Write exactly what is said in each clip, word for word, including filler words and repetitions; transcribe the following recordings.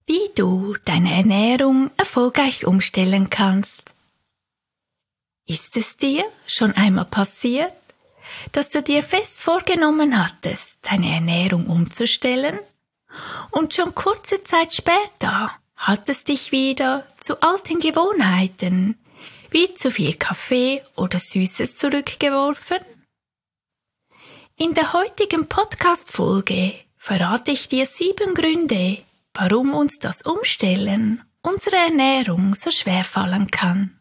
Wie du deine Ernährung erfolgreich umstellen kannst. Ist es dir schon einmal passiert, dass du dir fest vorgenommen hattest, deine Ernährung umzustellen und schon kurze Zeit später hat es dich wieder zu alten Gewohnheiten wie zu viel Kaffee oder Süßes zurückgeworfen? In der heutigen Podcast-Folge verrate ich dir sieben Gründe, warum uns das Umstellen unserer Ernährung so schwer fallen kann.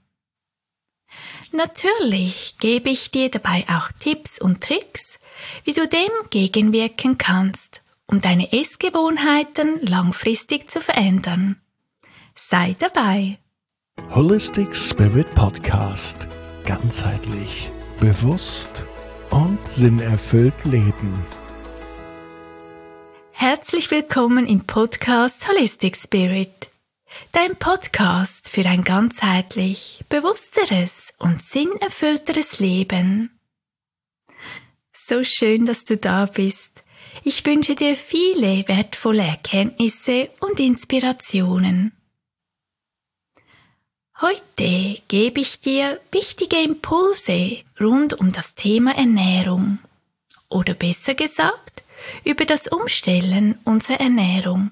Natürlich gebe ich dir dabei auch Tipps und Tricks, wie du dem gegenwirken kannst, um deine Essgewohnheiten langfristig zu verändern. Sei dabei! Holistic Spirit Podcast. Ganzheitlich, bewusst und sinnerfüllt leben. Herzlich willkommen im Podcast Holistic Spirit, dein Podcast für ein ganzheitlich, bewussteres und sinnerfüllteres Leben. So schön, dass du da bist. Ich wünsche dir viele wertvolle Erkenntnisse und Inspirationen. Heute gebe ich dir wichtige Impulse rund um das Thema Ernährung oder besser gesagt, über das Umstellen unserer Ernährung.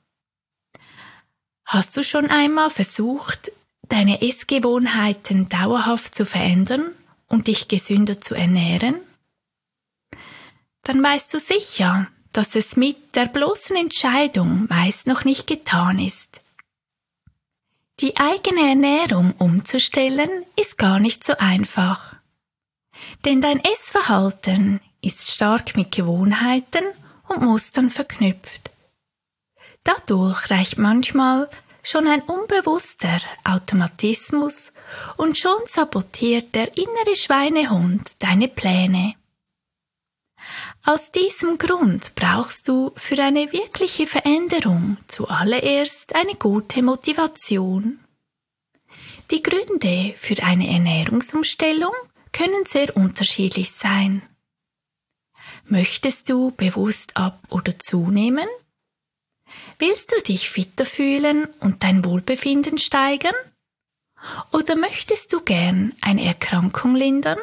Hast du schon einmal versucht, deine Essgewohnheiten dauerhaft zu verändern und dich gesünder zu ernähren? Dann weißt du sicher, dass es mit der bloßen Entscheidung meist noch nicht getan ist. Die eigene Ernährung umzustellen ist gar nicht so einfach. Denn dein Essverhalten ist stark mit Gewohnheiten und Mustern verknüpft. Dadurch reicht manchmal schon ein unbewusster Automatismus und schon sabotiert der innere Schweinehund deine Pläne. Aus diesem Grund brauchst du für eine wirkliche Veränderung zuallererst eine gute Motivation. Die Gründe für eine Ernährungsumstellung können sehr unterschiedlich sein. Möchtest du bewusst ab- oder zunehmen? Willst du dich fitter fühlen und dein Wohlbefinden steigern? Oder möchtest du gern eine Erkrankung lindern?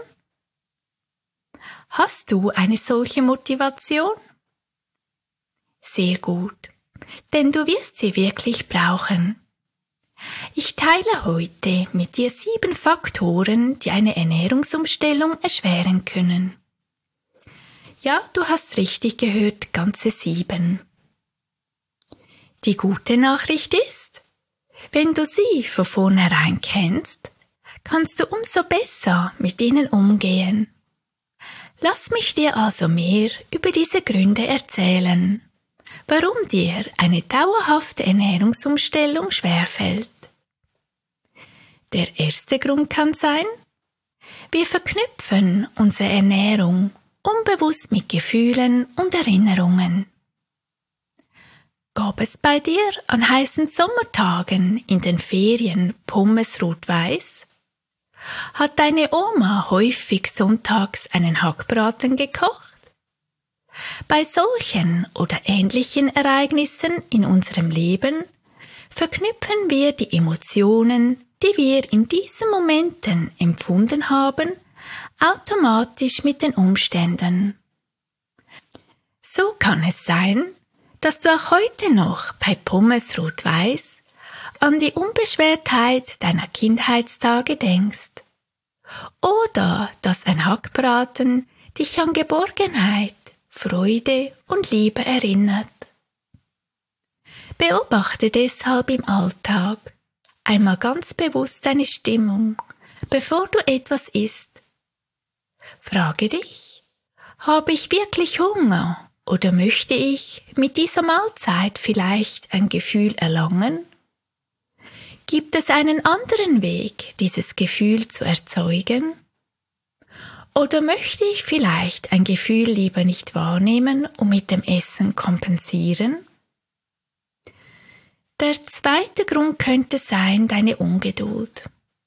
Hast du eine solche Motivation? Sehr gut, denn du wirst sie wirklich brauchen. Ich teile heute mit dir sieben Faktoren, die eine Ernährungsumstellung erschweren können. Ja, du hast richtig gehört, ganze sieben. Die gute Nachricht ist, wenn du sie von vornherein kennst, kannst du umso besser mit ihnen umgehen. Lass mich dir also mehr über diese Gründe erzählen, warum dir eine dauerhafte Ernährungsumstellung schwerfällt. Der erste Grund kann sein, wir verknüpfen unsere Ernährung unbewusst mit Gefühlen und Erinnerungen. Gab es bei dir an heißen Sommertagen in den Ferien Pommes rot-weiß? Hat deine Oma häufig sonntags einen Hackbraten gekocht? Bei solchen oder ähnlichen Ereignissen in unserem Leben verknüpfen wir die Emotionen, die wir in diesen Momenten empfunden haben, automatisch mit den Umständen. So kann es sein, dass du auch heute noch bei Pommes rot-weiß an die Unbeschwertheit deiner Kindheitstage denkst. Oder dass ein Hackbraten dich an Geborgenheit, Freude und Liebe erinnert. Beobachte deshalb im Alltag einmal ganz bewusst deine Stimmung, bevor du etwas isst. Frage dich, habe ich wirklich Hunger oder möchte ich mit dieser Mahlzeit vielleicht ein Gefühl erlangen? Gibt es einen anderen Weg, dieses Gefühl zu erzeugen? Oder möchte ich vielleicht ein Gefühl lieber nicht wahrnehmen und mit dem Essen kompensieren? Der zweite Grund könnte sein deine Ungeduld.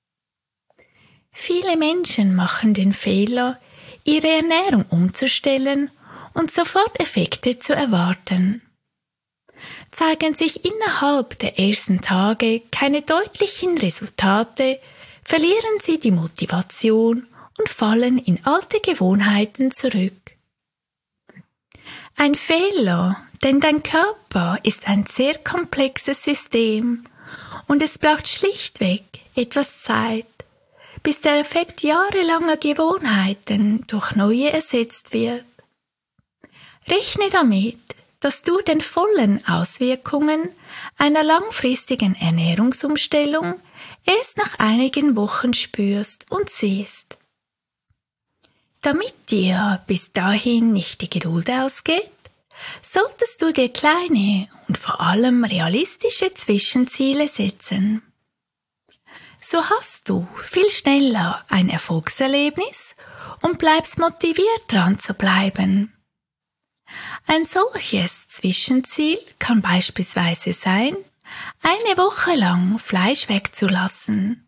Viele Menschen machen den Fehler, ihre Ernährung umzustellen und sofort Effekte zu erwarten. zeigen sich innerhalb der ersten Tage keine deutlichen Resultate, verlieren sie die Motivation und fallen in alte Gewohnheiten zurück. Ein Fehler, denn dein Körper ist ein sehr komplexes System und es braucht schlichtweg etwas Zeit, bis der Effekt jahrelanger Gewohnheiten durch neue ersetzt wird. Rechne damit, dass du den vollen Auswirkungen einer langfristigen Ernährungsumstellung erst nach einigen Wochen spürst und siehst. Damit dir bis dahin nicht die Geduld ausgeht, solltest du dir kleine und vor allem realistische Zwischenziele setzen. So hast du viel schneller ein Erfolgserlebnis und bleibst motiviert dran zu bleiben. Ein solches Zwischenziel kann beispielsweise sein, eine Woche lang Fleisch wegzulassen.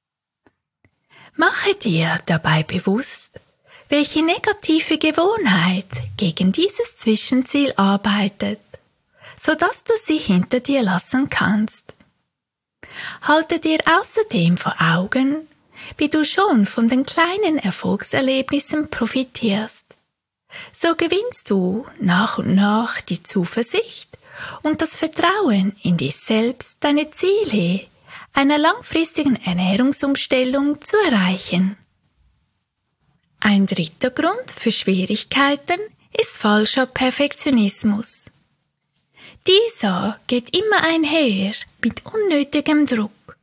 Mache dir dabei bewusst, welche negative Gewohnheit gegen dieses Zwischenziel arbeitet, sodass du sie hinter dir lassen kannst. Halte dir außerdem vor Augen, wie du schon von den kleinen Erfolgserlebnissen profitierst. So gewinnst du nach und nach die Zuversicht und das Vertrauen in dich selbst, deine Ziele einer langfristigen Ernährungsumstellung zu erreichen. Ein dritter Grund für Schwierigkeiten ist falscher Perfektionismus. Dieser geht immer einher mit unnötigem Druck.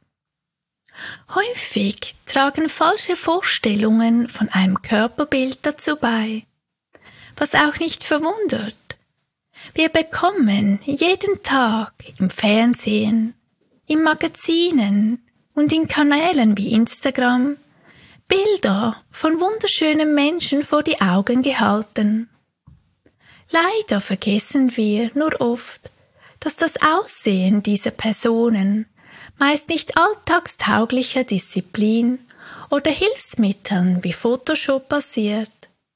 Häufig tragen falsche Vorstellungen von einem Körperbild dazu bei, was auch nicht verwundert. Wir bekommen jeden Tag im Fernsehen, in Magazinen und in Kanälen wie Instagram Bilder von wunderschönen Menschen vor die Augen gehalten. Leider vergessen wir nur oft, dass das Aussehen dieser Personen meist nicht alltagstauglicher Disziplin oder Hilfsmitteln wie Photoshop basiert.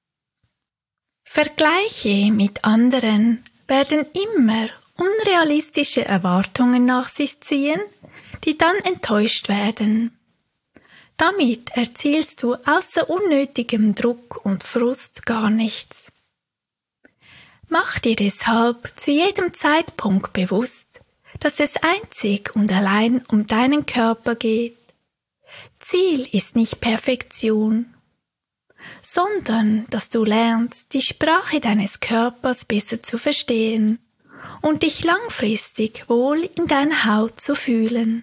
Vergleiche mit anderen werden immer unrealistische Erwartungen nach sich ziehen, die dann enttäuscht werden. Damit erzielst du außer unnötigem Druck und Frust gar nichts. Mach dir deshalb zu jedem Zeitpunkt bewusst, dass es einzig und allein um deinen Körper geht. Ziel ist nicht Perfektion, sondern dass du lernst, die Sprache deines Körpers besser zu verstehen und dich langfristig wohl in deiner Haut zu fühlen.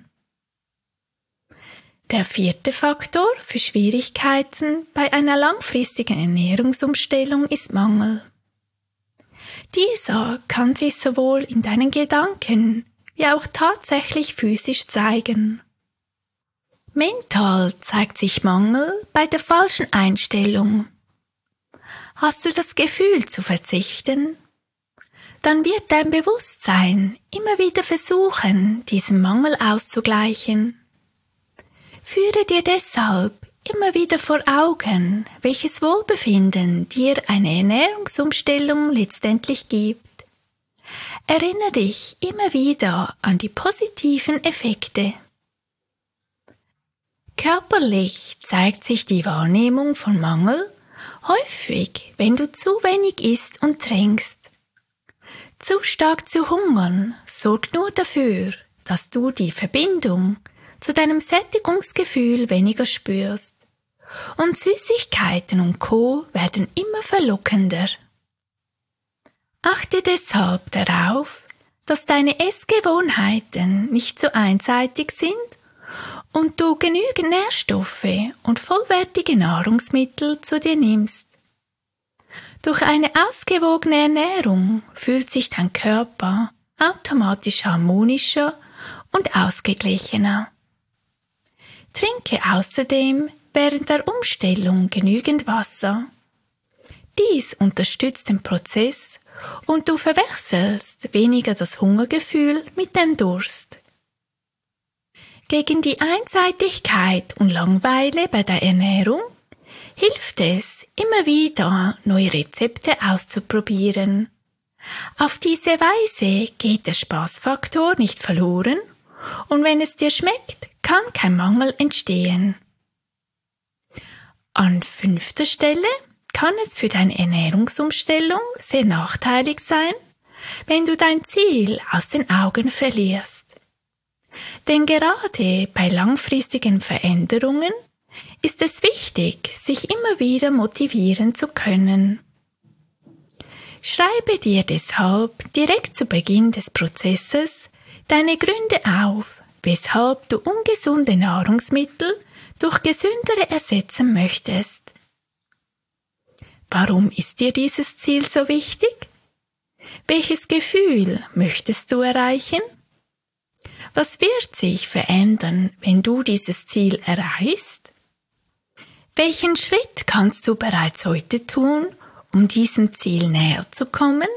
Der vierte Faktor für Schwierigkeiten bei einer langfristigen Ernährungsumstellung ist Mangel. Dieser kann sich sowohl in deinen Gedanken wie auch tatsächlich physisch zeigen. Mental zeigt sich Mangel bei der falschen Einstellung. Hast du das Gefühl zu verzichten? Dann wird dein Bewusstsein immer wieder versuchen, diesen Mangel auszugleichen. Führe dir deshalb immer wieder vor Augen, welches Wohlbefinden dir eine Ernährungsumstellung letztendlich gibt. Erinnere dich immer wieder an die positiven Effekte. Körperlich zeigt sich die Wahrnehmung von Mangel häufig, wenn du zu wenig isst und trinkst. Zu stark zu hungern sorgt nur dafür, dass du die Verbindung zu deinem Sättigungsgefühl weniger spürst. Und Süßigkeiten und Co. werden immer verlockender. Achte deshalb darauf, dass deine Essgewohnheiten nicht zu einseitig sind und du genügend Nährstoffe und vollwertige Nahrungsmittel zu dir nimmst. Durch eine ausgewogene Ernährung fühlt sich dein Körper automatisch harmonischer und ausgeglichener. Trinke außerdem während der Umstellung genügend Wasser. Dies unterstützt den Prozess und du verwechselst weniger das Hungergefühl mit dem Durst. Gegen die Einseitigkeit und Langeweile bei der Ernährung hilft es, immer wieder neue Rezepte auszuprobieren. Auf diese Weise geht der Spaßfaktor nicht verloren und wenn es dir schmeckt, kann kein Mangel entstehen. An fünfter Stelle kann es für deine Ernährungsumstellung sehr nachteilig sein, wenn du dein Ziel aus den Augen verlierst. Denn gerade bei langfristigen Veränderungen ist es wichtig, sich immer wieder motivieren zu können. Schreibe dir deshalb direkt zu Beginn des Prozesses deine Gründe auf, weshalb du ungesunde Nahrungsmittel durch gesündere ersetzen möchtest. Warum ist dir dieses Ziel so wichtig? Welches Gefühl möchtest du erreichen? Was wird sich verändern, wenn du dieses Ziel erreichst? Welchen Schritt kannst du bereits heute tun, um diesem Ziel näher zu kommen?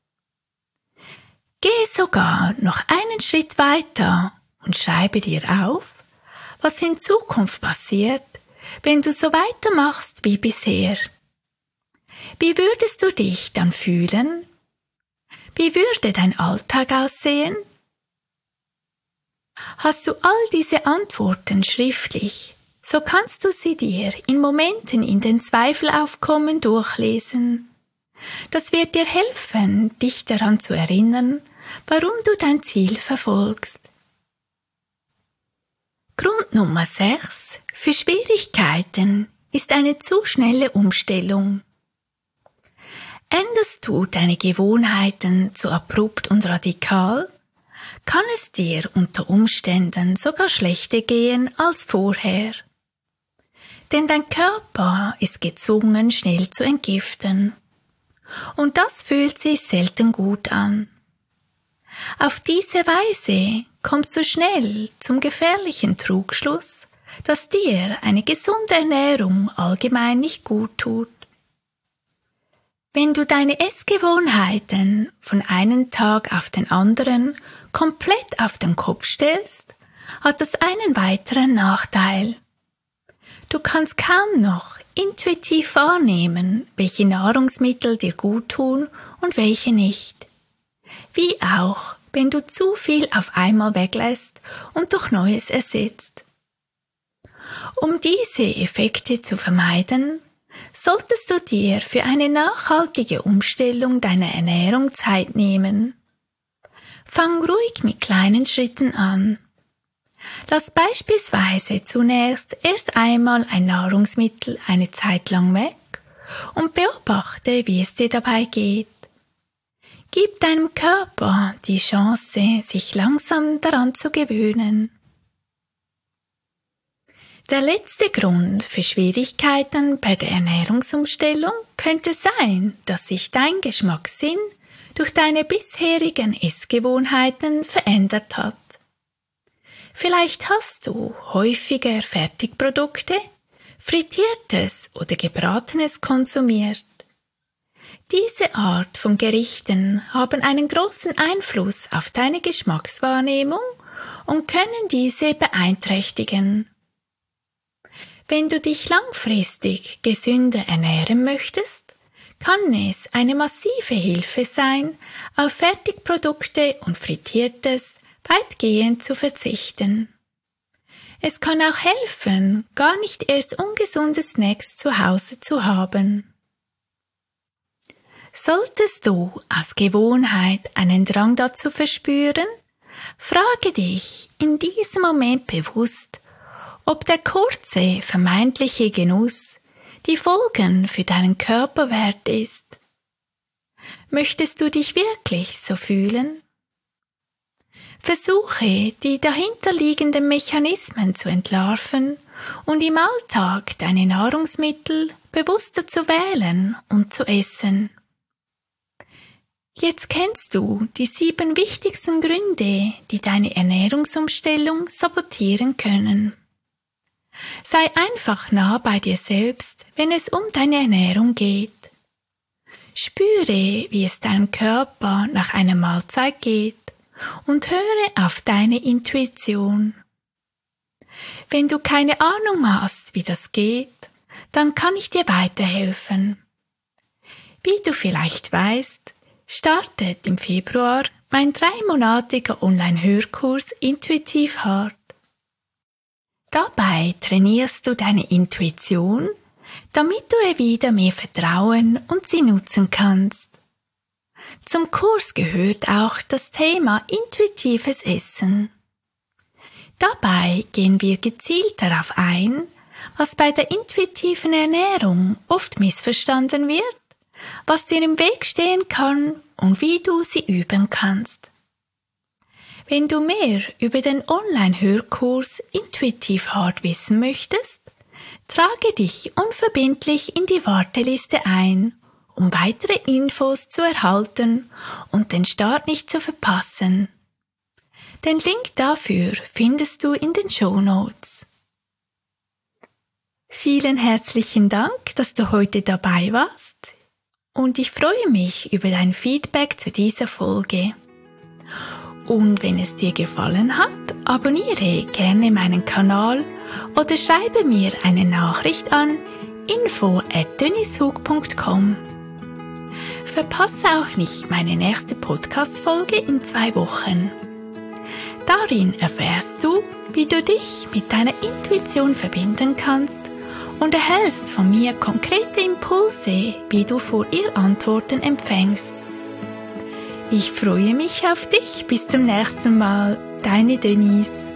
Gehe sogar noch einen Schritt weiter und schreibe dir auf, was in Zukunft passiert, wenn du so weitermachst wie bisher. Wie würdest du dich dann fühlen? Wie würde dein Alltag aussehen? Hast du all diese Antworten schriftlich, so kannst du sie dir in Momenten, in den Zweifel aufkommen, durchlesen. Das wird dir helfen, dich daran zu erinnern, warum du dein Ziel verfolgst. Grund Nummer sechs für Schwierigkeiten ist eine zu schnelle Umstellung. Änderst du deine Gewohnheiten zu abrupt und radikal, kann es dir unter Umständen sogar schlechter gehen als vorher. Denn dein Körper ist gezwungen, schnell zu entgiften. Und das fühlt sich selten gut an. Auf diese Weise kommst du schnell zum gefährlichen Trugschluss, dass dir eine gesunde Ernährung allgemein nicht gut tut. Wenn du deine Essgewohnheiten von einem Tag auf den anderen komplett auf den Kopf stellst, hat das einen weiteren Nachteil. Du kannst kaum noch intuitiv wahrnehmen, welche Nahrungsmittel dir gut tun und welche nicht. Wie auch, wenn du zu viel auf einmal weglässt und durch Neues ersetzt. Um diese Effekte zu vermeiden, solltest du dir für eine nachhaltige Umstellung deiner Ernährung Zeit nehmen. Fang ruhig mit kleinen Schritten an. Lass beispielsweise zunächst erst einmal ein Nahrungsmittel eine Zeit lang weg und beobachte, wie es dir dabei geht. Gib deinem Körper die Chance, sich langsam daran zu gewöhnen. Der letzte Grund für Schwierigkeiten bei der Ernährungsumstellung könnte sein, dass sich dein Geschmackssinn durch deine bisherigen Essgewohnheiten verändert hat. Vielleicht hast du häufiger Fertigprodukte, Frittiertes oder Gebratenes konsumiert. Diese Art von Gerichten haben einen großen Einfluss auf deine Geschmackswahrnehmung und können diese beeinträchtigen. Wenn du dich langfristig gesünder ernähren möchtest, kann es eine massive Hilfe sein, auf Fertigprodukte und Frittiertes weitgehend zu verzichten. Es kann auch helfen, gar nicht erst ungesunde Snacks zu Hause zu haben. Solltest du aus Gewohnheit einen Drang dazu verspüren, frage dich in diesem Moment bewusst, ob der kurze, vermeintliche Genuss die Folgen für deinen Körper wert ist. Möchtest du dich wirklich so fühlen? Versuche, die dahinterliegenden Mechanismen zu entlarven und im Alltag deine Nahrungsmittel bewusster zu wählen und zu essen. Jetzt kennst du die sieben wichtigsten Gründe, die deine Ernährungsumstellung sabotieren können. Sei einfach nah bei dir selbst, wenn es um deine Ernährung geht. Spüre, wie es deinem Körper nach einer Mahlzeit geht und höre auf deine Intuition. Wenn du keine Ahnung hast, wie das geht, dann kann ich dir weiterhelfen. Wie du vielleicht weißt, startet im Februar mein dreimonatiger Online-Hörkurs Intuitiv Hart. Dabei trainierst du deine Intuition, damit du ihr wieder mehr vertrauen und sie nutzen kannst. Zum Kurs gehört auch das Thema intuitives Essen. Dabei gehen wir gezielt darauf ein, was bei der intuitiven Ernährung oft missverstanden wird, was dir im Weg stehen kann und wie du sie üben kannst. Wenn du mehr über den Online-Hörkurs Intuitiv Hart wissen möchtest, trage dich unverbindlich in die Warteliste ein, um weitere Infos zu erhalten und den Start nicht zu verpassen. Den Link dafür findest du in den Shownotes. Vielen herzlichen Dank, dass du heute dabei warst und ich freue mich über dein Feedback zu dieser Folge. Und wenn es dir gefallen hat, abonniere gerne meinen Kanal oder schreibe mir eine Nachricht an info at dönishug punkt com. Verpasse auch nicht meine nächste Podcast-Folge in zwei Wochen. Darin erfährst du, wie du dich mit deiner Intuition verbinden kannst und erhältst von mir konkrete Impulse, wie du vor ihr Antworten empfängst. Ich freue mich auf dich. Bis zum nächsten Mal. Deine Denise.